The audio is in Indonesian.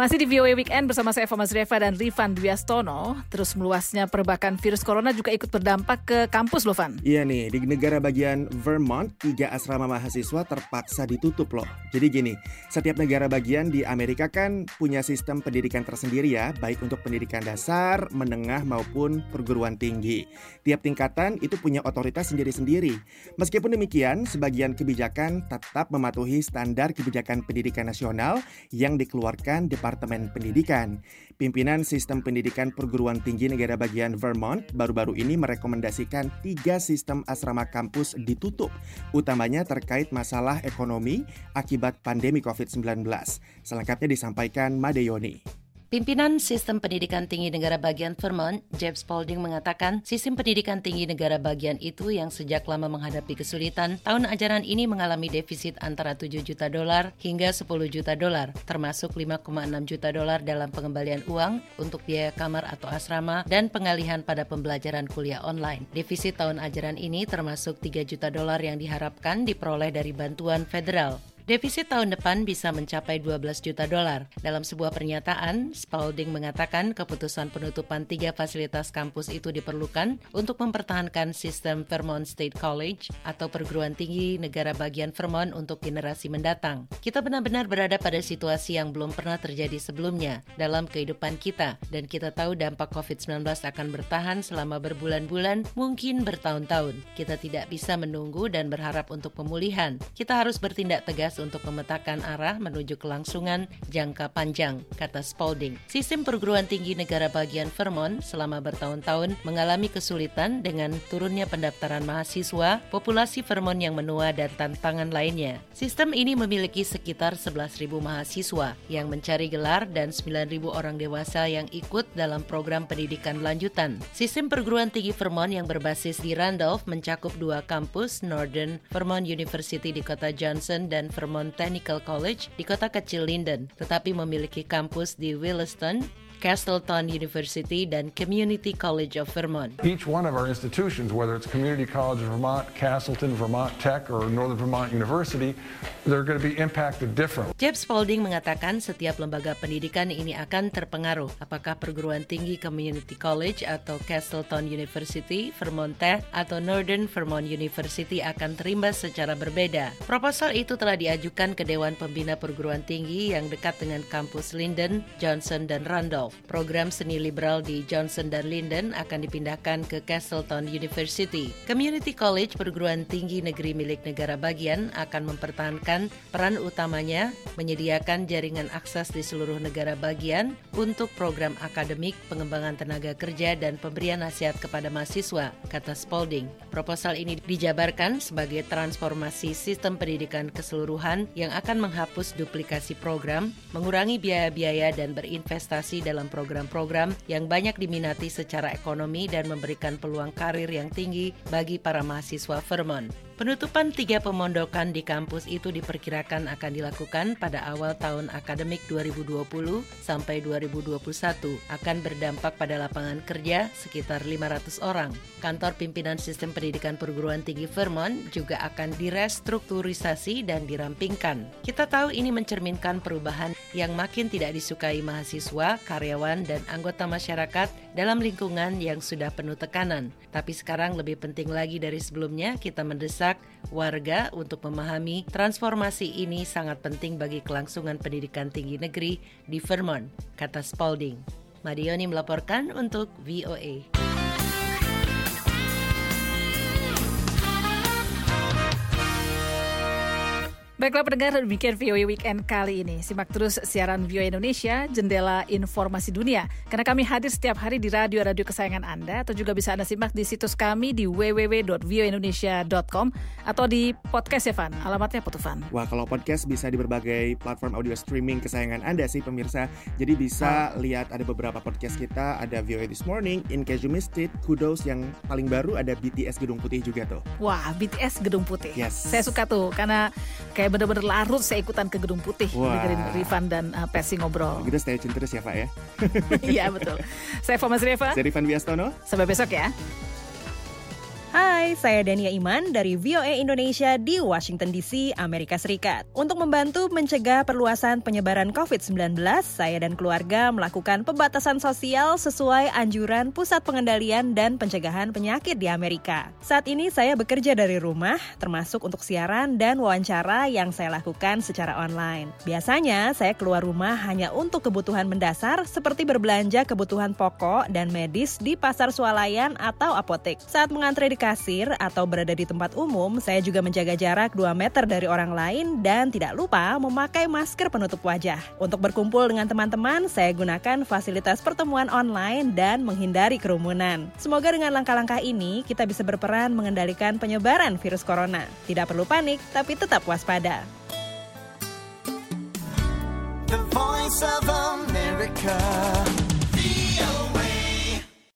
Masih di VOA Weekend bersama saya Eva Mazrieva dan Rifan Dwiastono. Terus meluasnya perbakan virus corona juga ikut berdampak ke kampus loh, Van. Iya nih, di negara bagian Vermont, 3 asrama mahasiswa terpaksa ditutup loh. Jadi gini, setiap negara bagian di Amerika kan punya sistem pendidikan tersendiri ya, baik untuk pendidikan dasar, menengah maupun perguruan tinggi. Tiap tingkatan itu punya otoritas sendiri-sendiri. Meskipun demikian, sebagian kebijakan tetap mematuhi standar kebijakan pendidikan nasional yang dikeluarkan Departemen Pendidikan. Pimpinan Sistem Pendidikan Perguruan Tinggi negara bagian Vermont baru-baru ini merekomendasikan 3 sistem asrama kampus ditutup, utamanya terkait masalah ekonomi akibat pandemi COVID-19. Selengkapnya disampaikan Madeyoni. Pimpinan Sistem Pendidikan Tinggi Negara Bagian Vermont, Jeff Spalding mengatakan sistem pendidikan tinggi negara bagian itu yang sejak lama menghadapi kesulitan, tahun ajaran ini mengalami defisit antara $7 juta hingga $10 juta, termasuk $5,6 juta dalam pengembalian uang untuk biaya kamar atau asrama dan pengalihan pada pembelajaran kuliah online. Defisit tahun ajaran ini termasuk $3 juta yang diharapkan diperoleh dari bantuan federal. Defisit tahun depan bisa mencapai $12 juta. Dalam sebuah pernyataan, Spalding mengatakan keputusan penutupan 3 fasilitas kampus itu diperlukan untuk mempertahankan sistem Vermont State College atau perguruan tinggi negara bagian Vermont untuk generasi mendatang. Kita benar-benar berada pada situasi yang belum pernah terjadi sebelumnya dalam kehidupan kita, dan kita tahu dampak COVID-19 akan bertahan selama berbulan-bulan, mungkin bertahun-tahun. Kita tidak bisa menunggu dan berharap untuk pemulihan. Kita harus bertindak tegas untuk memetakan arah menuju kelangsungan jangka panjang, kata Spalding. Sistem perguruan tinggi negara bagian Vermont selama bertahun-tahun mengalami kesulitan dengan turunnya pendaftaran mahasiswa, populasi Vermont yang menua dan tantangan lainnya. Sistem ini memiliki sekitar 11.000 mahasiswa yang mencari gelar dan 9.000 orang dewasa yang ikut dalam program pendidikan lanjutan. Sistem perguruan tinggi Vermont yang berbasis di Randolph mencakup 2 kampus, Northern Vermont University di kota Johnson dan Vermont Technical College di kota kecil Linden, tetapi memiliki kampus di Williston, Castleton University, dan Community College of Vermont. Each one of our institutions, whether it's Community College of Vermont, Castleton, Vermont Tech, or Northern Vermont University, they're going to be impacted differently. Jeff Spalding mengatakan setiap lembaga pendidikan ini akan terpengaruh. Apakah perguruan tinggi Community College atau Castleton University, Vermont Tech, atau Northern Vermont University akan terimbas secara berbeda. Proposal itu telah diajukan ke Dewan Pembina Perguruan Tinggi yang dekat dengan kampus Linden, Johnson, dan Randolph. Program seni liberal di Johnson dan Linden akan dipindahkan ke Castleton University. Community College, perguruan tinggi negeri milik negara bagian, akan mempertahankan peran utamanya menyediakan jaringan akses di seluruh negara bagian untuk program akademik, pengembangan tenaga kerja, dan pemberian nasihat kepada mahasiswa, kata Spalding. Proposal ini dijabarkan sebagai transformasi sistem pendidikan keseluruhan yang akan menghapus duplikasi program, mengurangi biaya-biaya, dan berinvestasi dalam program-program yang banyak diminati secara ekonomi dan memberikan peluang karir yang tinggi bagi para mahasiswa Vermont. Penutupan 3 pemondokan di kampus itu diperkirakan akan dilakukan pada awal tahun akademik 2020 sampai 2021, akan berdampak pada lapangan kerja sekitar 500 orang. Kantor pimpinan sistem pendidikan perguruan tinggi Vermont juga akan direstrukturisasi dan dirampingkan. Kita tahu ini mencerminkan perubahan yang makin tidak disukai mahasiswa, karyawan, dan anggota masyarakat dalam lingkungan yang sudah penuh tekanan. Tapi sekarang lebih penting lagi dari sebelumnya, kita mendesak warga untuk memahami transformasi ini sangat penting bagi kelangsungan pendidikan tinggi negeri di Vermont, kata Spalding. Madeyoni melaporkan untuk VOA. Baiklah pendengar, demikian VOA Weekend kali ini. Simak terus siaran VOA Indonesia, Jendela Informasi Dunia. Karena kami hadir setiap hari di radio-radio kesayangan Anda, atau juga bisa Anda simak di situs kami di www.voaindonesia.com atau di podcast ya, Van. Alamatnya apa tuh, Van? Wah, kalau podcast bisa di berbagai platform audio streaming kesayangan Anda sih, pemirsa. Jadi bisa lihat ada beberapa podcast kita, ada VOA This Morning, In Case You Missed It, Kudos, yang paling baru ada BTS Gedung Putih juga tuh. Wah, BTS Gedung Putih. Yes. Saya suka tuh, karena kayak bener-bener larut saya ikutan ke Gedung Putih. Wah. Dengerin Rifan dan Persi ngobrol. Kita stay tune terus ya, Pak ya. Iya, betul. Saya Eva Mazrieva. Saya Rifan Dwiastono. Sampai besok ya. Hai. Hai, saya Dania Iman dari VOA Indonesia di Washington DC, Amerika Serikat. Untuk membantu mencegah perluasan penyebaran COVID-19, saya dan keluarga melakukan pembatasan sosial sesuai anjuran Pusat Pengendalian dan Pencegahan Penyakit di Amerika. Saat ini saya bekerja dari rumah, termasuk untuk siaran dan wawancara yang saya lakukan secara online. Biasanya saya keluar rumah hanya untuk kebutuhan mendasar seperti berbelanja kebutuhan pokok dan medis di pasar swalayan atau apotek. Saat mengantre di kasir atau berada di tempat umum, saya juga menjaga jarak 2 meter dari orang lain dan tidak lupa memakai masker penutup wajah. Untuk berkumpul dengan teman-teman, saya gunakan fasilitas pertemuan online dan menghindari kerumunan. Semoga dengan langkah-langkah ini, kita bisa berperan mengendalikan penyebaran virus corona. Tidak perlu panik, tapi tetap waspada. The Voice of America.